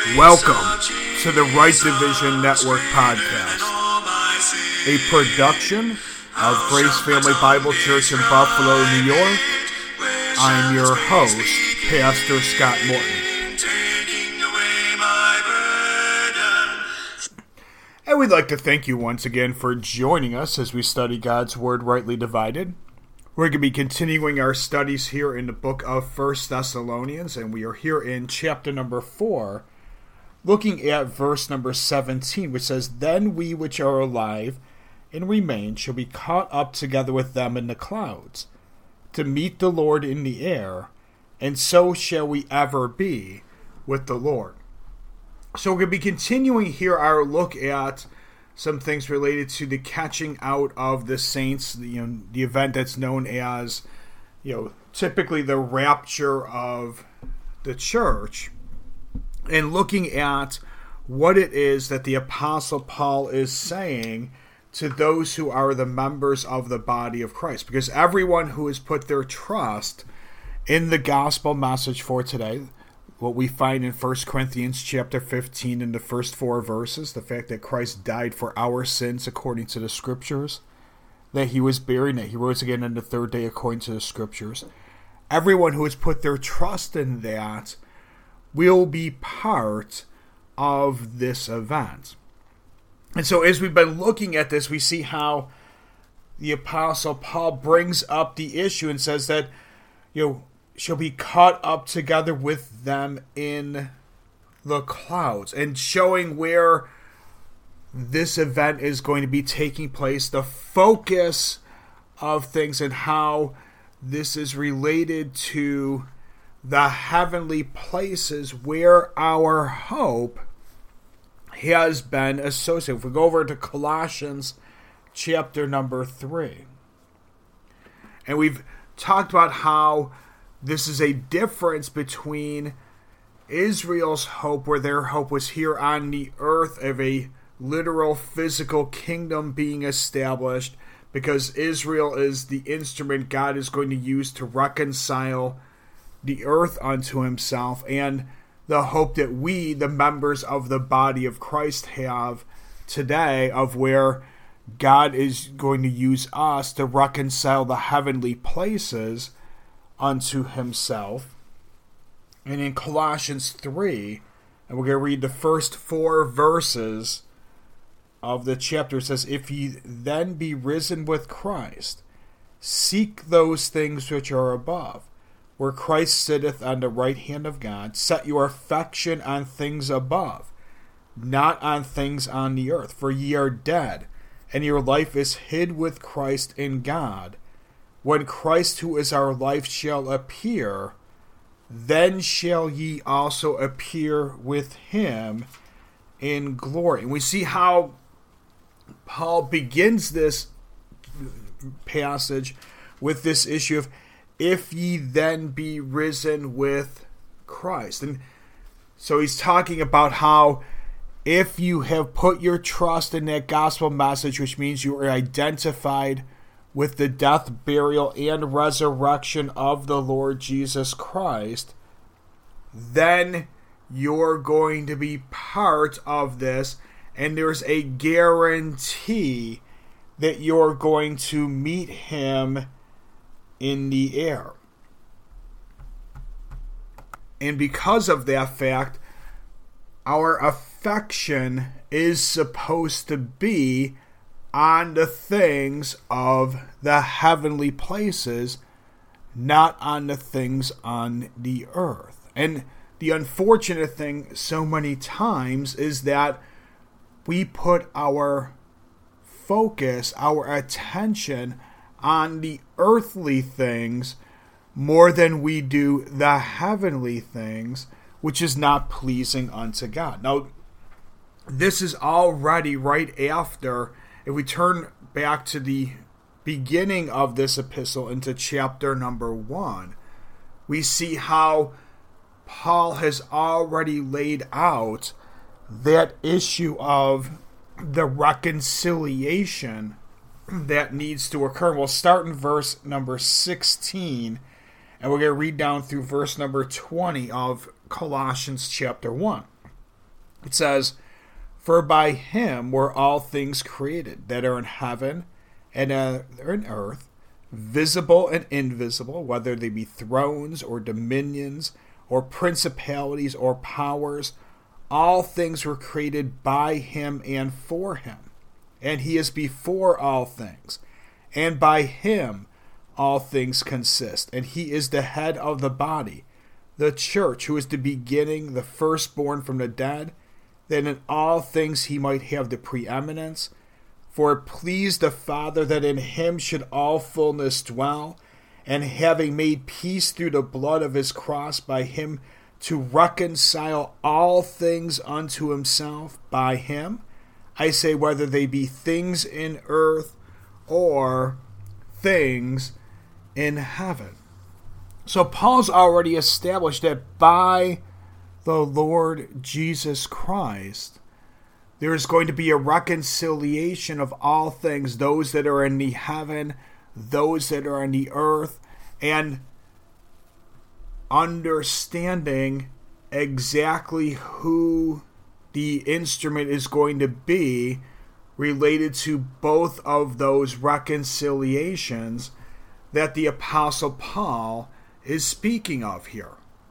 Welcome to the Right Division Network podcast, a production of Grace Family Bible Church in Buffalo, New York. I'm your host, Pastor Scott Morton. And we'd like to thank you once again for joining us as we study God's Word rightly divided. We're going to be continuing our studies here in the book of 1 Thessalonians, and we are here in chapter number 4, looking at verse number 17, which says, "Then we which are alive and remain shall be caught up together with them in the clouds, to meet the Lord in the air, and so shall we ever be with the Lord." So we're going to be continuing here our look at some things related to the catching out of the saints, the event that's known as, typically the rapture of the church, and looking at what it is that the Apostle Paul is saying to those who are the members of the body of Christ. Because everyone who has put their trust in the gospel message for today, what we find in 1 Corinthians chapter 15 in the first 4 verses, the fact that Christ died for our sins according to the Scriptures, that he was buried, that he rose again on the third day according to the Scriptures. Everyone who has put their trust in that will be part of this event. And so as we've been looking at this, we see how the Apostle Paul brings up the issue and says that, shall be caught up together with them in the clouds, and showing where this event is going to be taking place, the focus of things, and how this is related to the heavenly places where our hope has been associated. If we go over to Colossians chapter number 3, and we've talked about how this is a difference between Israel's hope, where their hope was here on the earth of a literal physical kingdom being established, because Israel is the instrument God is going to use to reconcile the earth unto himself, and the hope that we, the members of the body of Christ, have today, of where God is going to use us to reconcile the heavenly places unto himself. And in Colossians 3, and we're going to read the first 4 verses of the chapter, it says, "If ye then be risen with Christ, seek those things which are above, where Christ sitteth on the right hand of God. Set your affection on things above, not on things on the earth. For ye are dead, and your life is hid with Christ in God. When Christ, who is our life, shall appear, then shall ye also appear with him in glory." And we see how Paul begins this passage with this issue of, "If ye then be risen with Christ." And so he's talking about how if you have put your trust in that gospel message, which means you are identified with the death, burial, and resurrection of the Lord Jesus Christ, then you're going to be part of this, and there's a guarantee that you're going to meet him in the air. And because of that fact, our affection is supposed to be on the things of the heavenly places, not on the things on the earth. And the unfortunate thing so many times is that we put our focus, our attention on the earthly things more than we do the heavenly things, which is not pleasing unto God. Now, this is already right after, if we turn back to the beginning of this epistle into chapter number 1, we see how Paul has already laid out that issue of the reconciliation that needs to occur. We'll start in verse number 16, and we're going to read down through verse number 20 of Colossians chapter 1. It says, "For by him were all things created that are in heaven and in earth, visible and invisible, whether they be thrones or dominions or principalities or powers. All things were created by him and for him. And he is before all things. And by him all things consist. And he is the head of the body, the church, who is the beginning, the firstborn from the dead, that in all things he might have the preeminence. For it pleased the Father that in him should all fullness dwell, and having made peace through the blood of his cross, by him to reconcile all things unto himself. By him, I say, whether they be things in earth or things in heaven." So Paul's already established that by the Lord Jesus Christ, there is going to be a reconciliation of all things, those that are in the heaven, those that are in the earth, and understanding exactly who the instrument is going to be related to both of those reconciliations that the Apostle Paul is speaking of here.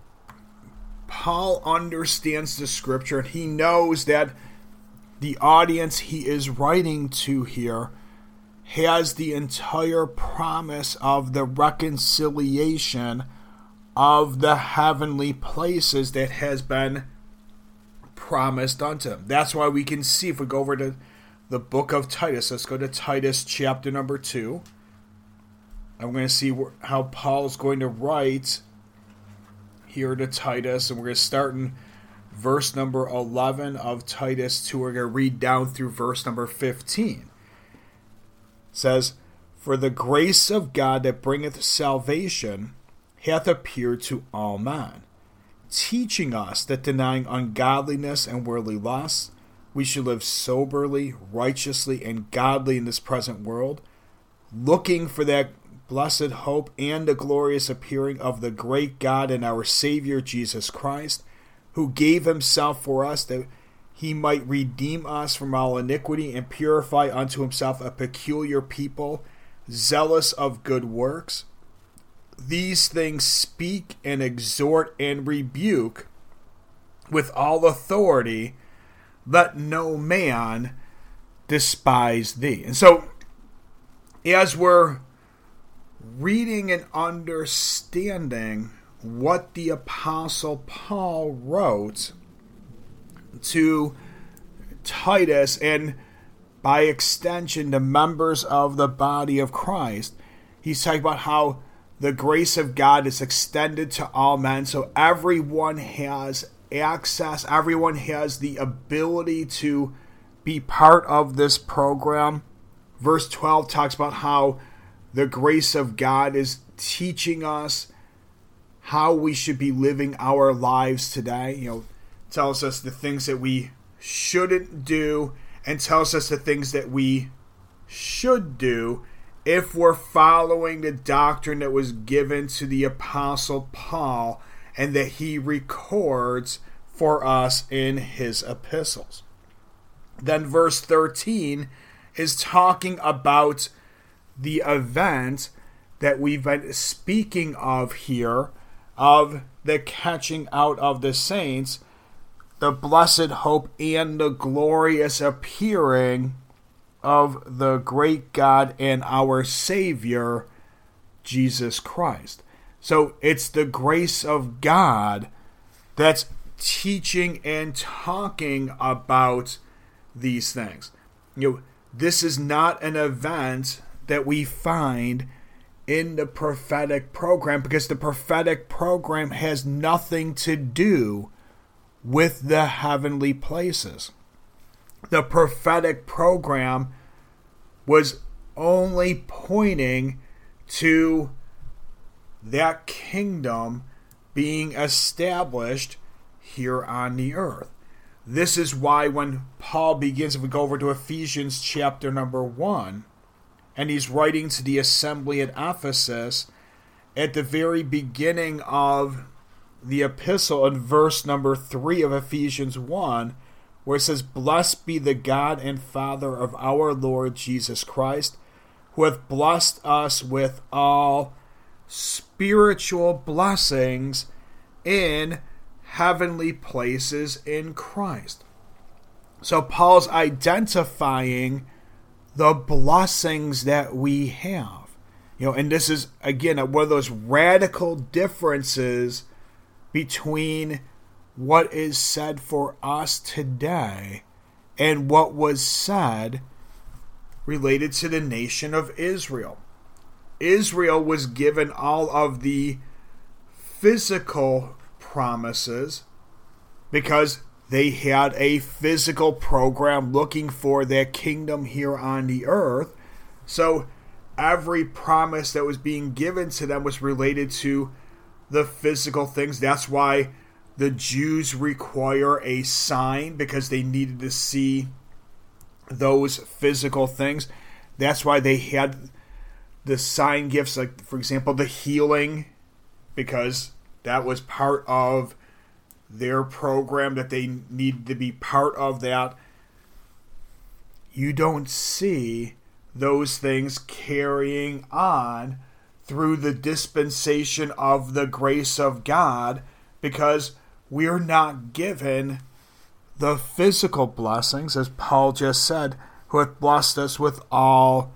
Paul understands the scripture, and he knows that the audience he is writing to here has the entire promise of the reconciliation of the heavenly places that has been promised unto him. That's why we can see, if we go over to the book of Titus, let's go to Titus chapter number 2. I'm going to see how Paul's going to write here to Titus, and we're going to start in verse number 11 of Titus 2. We're going to read down through verse number 15. It says, "For the grace of God that bringeth salvation hath appeared to all men, teaching us that denying ungodliness and worldly lusts, we should live soberly, righteously, and godly in this present world, looking for that blessed hope and the glorious appearing of the great God and our Savior Jesus Christ, who gave himself for us that he might redeem us from all iniquity and purify unto himself a peculiar people, zealous of good works. These things speak and exhort and rebuke with all authority. Let no man despise thee." And so, as we're reading and understanding what the Apostle Paul wrote to Titus, and by extension the members of the body of Christ, he's talking about how the grace of God is extended to all men, so everyone has access, everyone has the ability to be part of this program. Verse 12 talks about how the grace of God is teaching us how we should be living our lives today. Tells us the things that we shouldn't do, and tells us the things that we should do if we're following the doctrine that was given to the Apostle Paul and that he records for us in his epistles. Then verse 13 is talking about the event that we've been speaking of here, of the catching out of the saints, the blessed hope and the glorious appearing of the great God and our Savior, Jesus Christ. So it's the grace of God that's teaching and talking about these things. This is not an event that we find in the prophetic program, because the prophetic program has nothing to do with the heavenly places. The prophetic program was only pointing to that kingdom being established here on the earth. This is why when Paul begins, if we go over to Ephesians chapter number 1, and he's writing to the assembly at Ephesus, at the very beginning of the epistle, in verse number 3 of Ephesians 1, where it says, "Blessed be the God and Father of our Lord Jesus Christ, who hath blessed us with all spiritual blessings in heavenly places in Christ." So Paul's identifying the blessings that we have. And this is, again, one of those radical differences between what is said for us today and what was said related to the nation of Israel. Israel was given all of the physical promises because they had a physical program looking for their kingdom here on the earth. So every promise that was being given to them was related to the physical things. That's why the Jews require a sign, because they needed to see those physical things. That's why they had the sign gifts, like, for example, the healing, because that was part of their program, that they needed to be part of that. You don't see those things carrying on through the dispensation of the grace of God, because we're not given the physical blessings, as Paul just said, who hath blessed us with all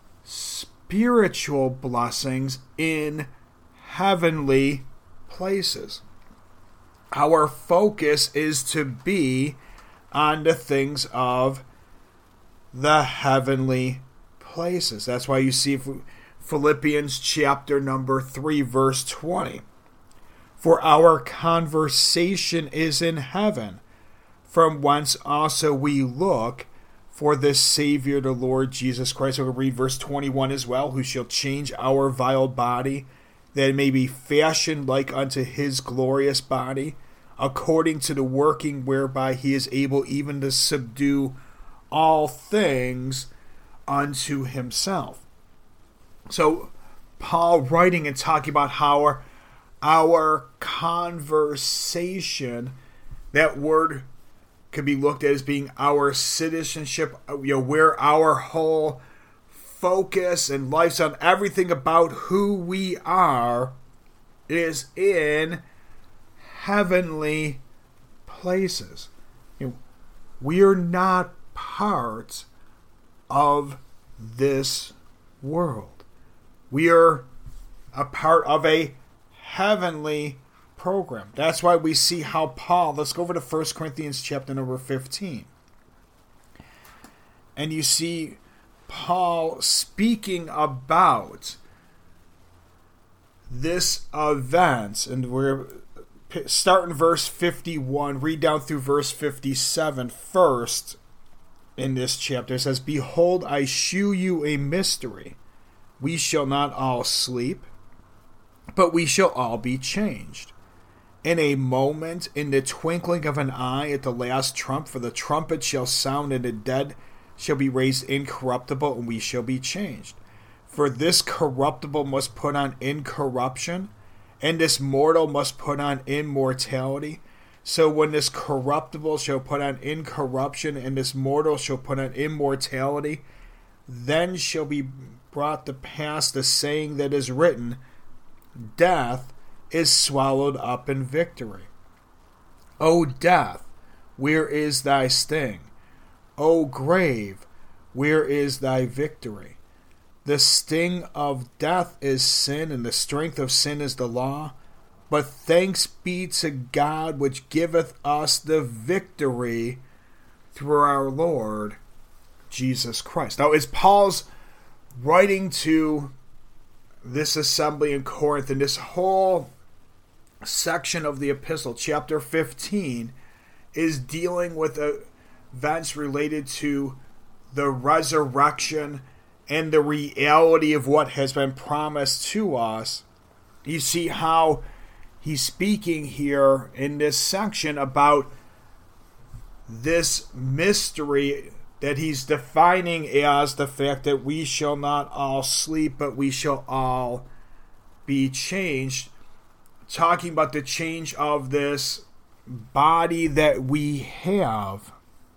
spiritual blessings in heavenly places. Our focus is to be on the things of the heavenly places. That's why you see Philippians chapter number 3, verse 20. "For our conversation is in heaven, from whence also we look for the Savior, the Lord Jesus Christ." We'll read verse 21 as well. "Who shall change our vile body, that it may be fashioned like unto his glorious body, according to the working whereby he is able even to subdue all things unto himself." So Paul writing and talking about how our conversation, that word could be looked at as being our citizenship, where our whole focus and life's on, everything about who we are is in heavenly places. We're not part of this world. We are a part of a heavenly program. That's why we see how Paul, let's go over to 1 Corinthians chapter number 15. And you see Paul speaking about this event, and we're starting verse 51, read down through verse 57 first in this chapter. It says, "Behold, I shew you a mystery. We shall not all sleep, but we shall all be changed. In a moment, in the twinkling of an eye, at the last trump, for the trumpet shall sound, and the dead shall be raised incorruptible, and we shall be changed. For this corruptible must put on incorruption, and this mortal must put on immortality. So when this corruptible shall put on incorruption, and this mortal shall put on immortality, then shall be brought to pass the saying that is written, Death is swallowed up in victory. O death, where is thy sting? O grave, where is thy victory? The sting of death is sin, and the strength of sin is the law. But thanks be to God, which giveth us the victory through our Lord Jesus Christ." Now, as Paul's writing to this assembly in Corinth, and this whole section of the epistle, chapter 15, is dealing with events related to the resurrection and the reality of what has been promised to us. You see how he's speaking here in this section about this mystery that he's defining as the fact that we shall not all sleep, but we shall all be changed. Talking about the change of this body that we have.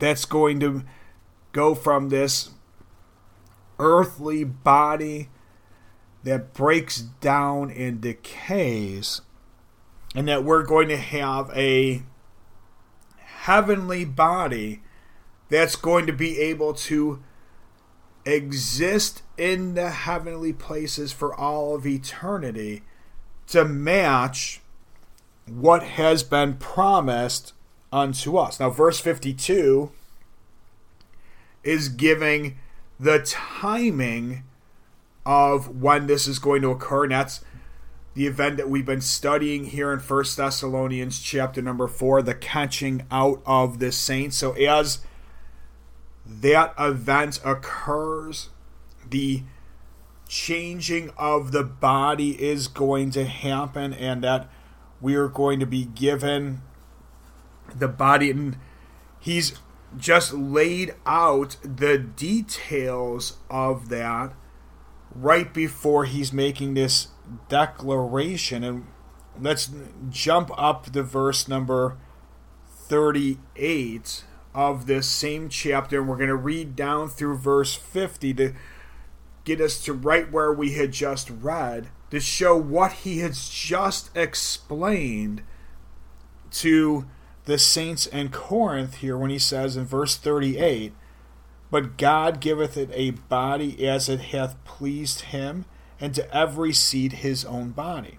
that's going to go from this earthly body that breaks down and decays, and that we're going to have a heavenly body that's going to be able to exist in the heavenly places for all of eternity to match what has been promised unto us. Now, verse 52 is giving the timing of when this is going to occur, and that's the event that we've been studying here in 1 Thessalonians chapter number 4, the catching out of the saints. So as that event occurs, the changing of the body is going to happen, and that we are going to be given the body. And he's just laid out the details of that right before he's making this declaration. And let's jump up to verse number 38 of this same chapter, and we're going to read down through verse 50 to get us to right where we had just read, to show what he has just explained to the saints in Corinth here when he says in verse 38, "But God giveth it a body as it hath pleased him, and to every seed his own body.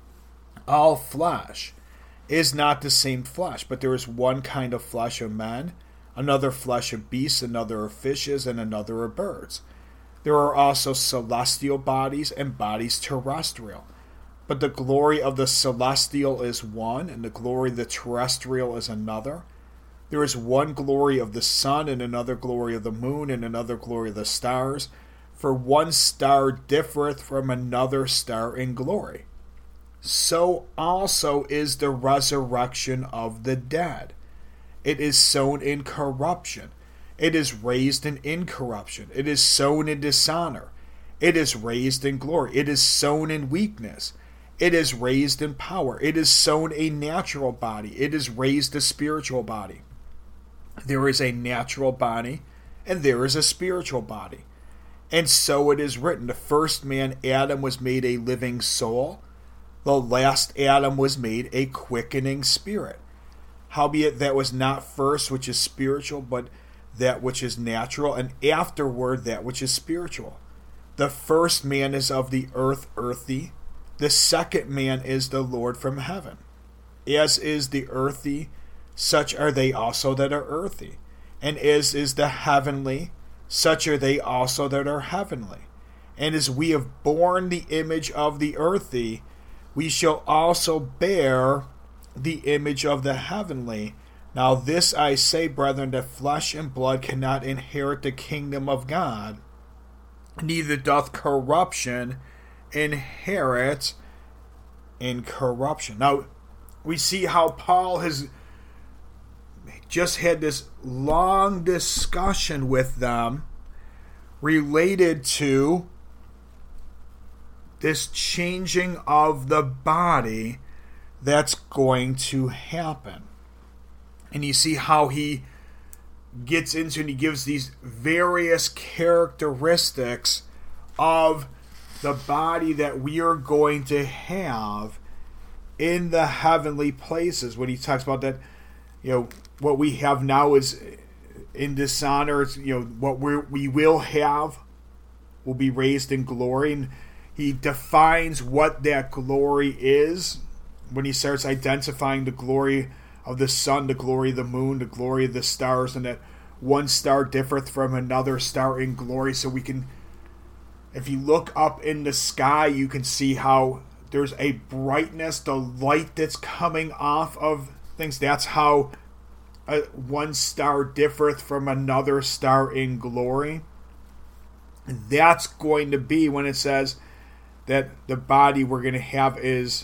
All flesh is not the same flesh, but there is one kind of flesh of men, another flesh of beasts, another of fishes, and another of birds. There are also celestial bodies and bodies terrestrial. But the glory of the celestial is one, and the glory of the terrestrial is another. There is one glory of the sun, and another glory of the moon, and another glory of the stars. For one star differeth from another star in glory. So also is the resurrection of the dead. It is sown in corruption. It is raised in incorruption. It is sown in dishonor. It is raised in glory. It is sown in weakness. It is raised in power. It is sown a natural body. It is raised a spiritual body. There is a natural body, and there is a spiritual body. And so it is written, the first man, Adam, was made a living soul. The last Adam was made a quickening spirit. Howbeit that was not first which is spiritual, but that which is natural, and afterward that which is spiritual. The first man is of the earth, earthy. The second man is the Lord from heaven. As is the earthy, such are they also that are earthy. And as is the heavenly, such are they also that are heavenly. And as we have borne the image of the earthy, we shall also bear the image of the heavenly. Now this I say, brethren, that flesh and blood cannot inherit the kingdom of God, neither doth corruption inherit incorruption. Now, we see how Paul has just had this long discussion with them related to this changing of the body that's going to happen. And you see how he gets into and he gives these various characteristics of the body that we are going to have in the heavenly places. When he talks about that, what we have now is in dishonor. What we will have will be raised in glory. And he defines what that glory is when he starts identifying the glory of the sun, the glory of the moon, the glory of the stars, and that one star differeth from another star in glory. So we can, if you look up in the sky, you can see how there's a brightness, the light that's coming off of things. That's how one star differeth from another star in glory. That's going to be when it says that the body we're going to have is,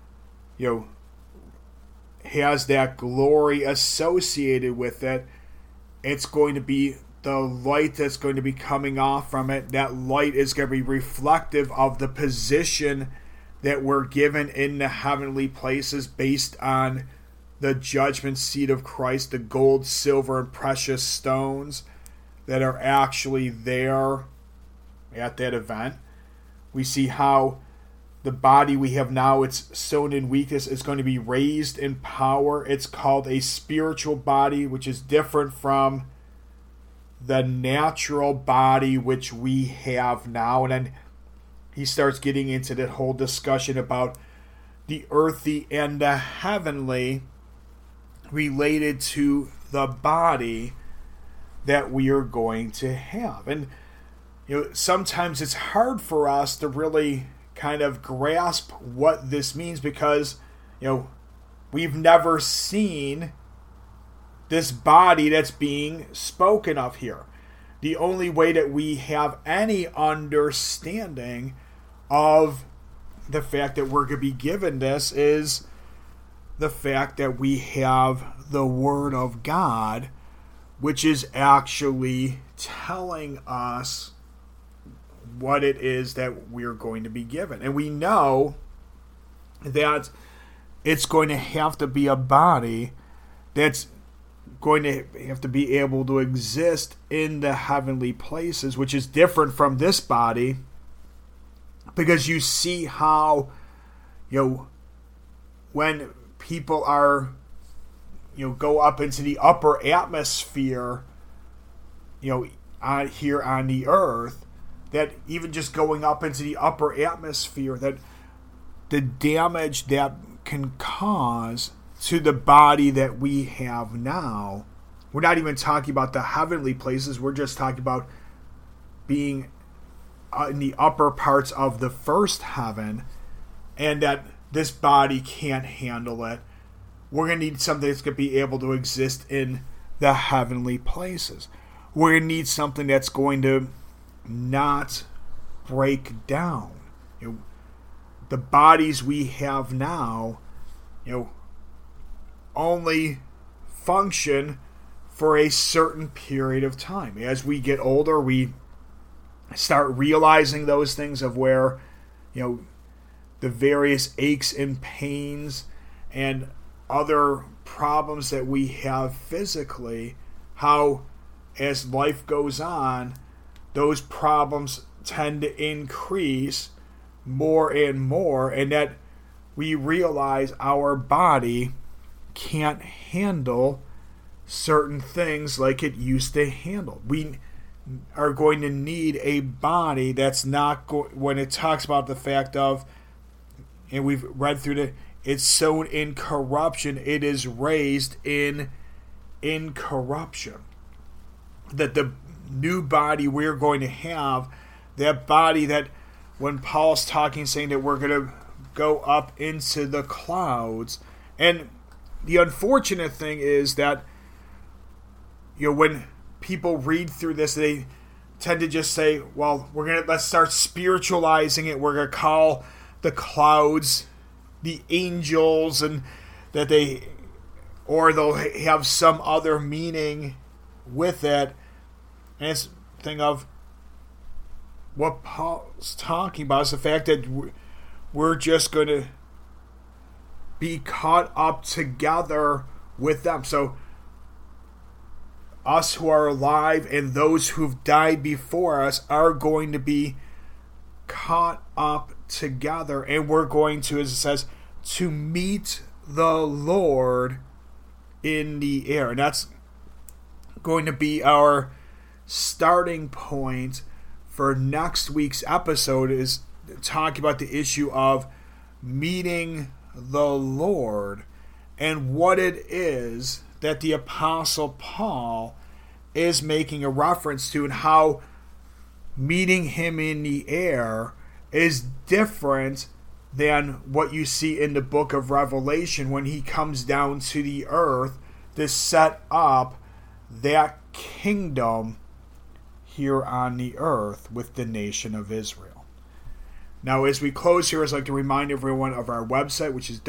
has that glory associated with it. It's going to be the light that's going to be coming off from it. That light is going to be reflective of the position that we're given in the heavenly places based on the judgment seat of Christ, the gold, silver, and precious stones that are actually there at that event. We see how the body we have now, it's sown in weakness, is going to be raised in power. It's called a spiritual body, which is different from the natural body which we have now. And then he starts getting into that whole discussion about the earthly and the heavenly related to the body that we are going to have. And sometimes it's hard for us to really kind of grasp what this means because we've never seen this body that's being spoken of here. The only way that we have any understanding of the fact that we're going to be given this is the fact that we have the Word of God, which is actually telling us what it is that we're going to be given. And we know that it's going to have to be a body that's going to have to be able to exist in the heavenly places, which is different from this body, because you see how, when people are, go up into the upper atmosphere, here on the earth, that even just going up into the upper atmosphere, that the damage that can cause to the body that we have now, we're not even talking about the heavenly places, we're just talking about being in the upper parts of the first heaven, and that this body can't handle it. We're going to need something that's going to be able to exist in the heavenly places. We're going to need something that's going to not break down. The bodies we have now, only function for a certain period of time. As we get older, we start realizing those things of where, the various aches and pains and other problems that we have physically, how as life goes on, those problems tend to increase more and more, and that we realize our body can't handle certain things like it used to handle. We are going to need a body that's not when it talks about the fact of, and we've read through it's sown in corruption, it is raised in incorruption. That the new body we're going to have, that body that when Paul's talking, saying that we're going to go up into the clouds. And the unfortunate thing is that, when people read through this, they tend to just say, well, let's start spiritualizing it. We're going to call the clouds the angels, and that they'll have some other meaning with it. And it's the thing of what Paul's talking about is the fact that we're just going to be caught up together with them. So us who are alive and those who've died before us are going to be caught up together, and we're going to, as it says, to meet the Lord in the air. And that's going to be our starting point for next week's episode, is talking about the issue of meeting the Lord and what it is that the Apostle Paul is making a reference to, and how meeting him in the air is different than what you see in the book of Revelation when he comes down to the earth to set up that kingdom here on the earth with the nation of Israel. Now, as we close here, I'd like to remind everyone of our website, which is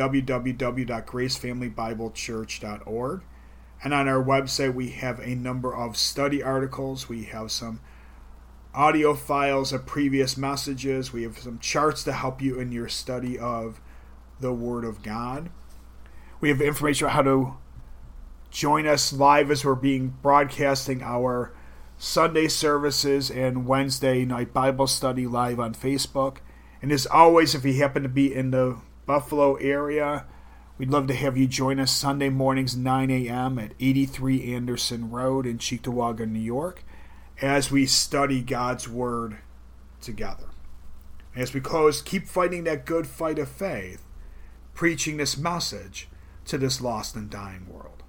www.gracefamilybiblechurch.org. And on our website, we have a number of study articles. We have some audio files of previous messages. We have some charts to help you in your study of the Word of God. We have information about how to join us live as we're broadcasting our Sunday services and Wednesday night Bible study live on Facebook. And as always, if you happen to be in the Buffalo area, we'd love to have you join us Sunday mornings 9 a.m. at 83 Anderson Road in Cheektowaga, New York, as we study God's Word together. As we close, keep fighting that good fight of faith, preaching this message to this lost and dying world.